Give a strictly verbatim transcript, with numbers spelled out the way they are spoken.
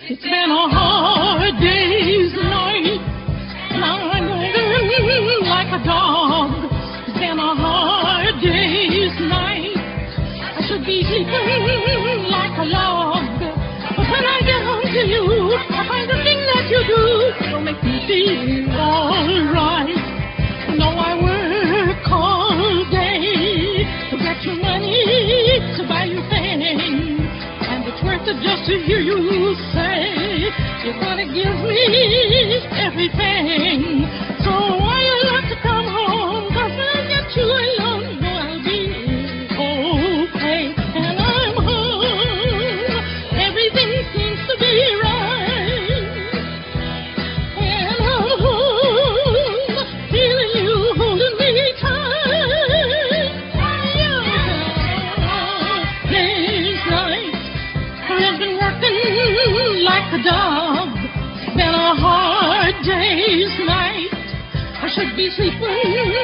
It's been a hard day's night. Now I'm moving like a dog. It's been a hard day's night. I should be sleeping like a log. But when I get home to you, I find the thing that you do will make me feel alright. No, I work all day to get you money to buy you things. And it's worth it just to hear you say you're gonna give me everything. So why you love to come home? 'Cause when I get you alone, no, I'll be okay. And I'm home. Everything seems to be right. And I'm home, feeling you holding me tight. Day's night. I've been working like a dog. Been a hard day's night. I should be sleeping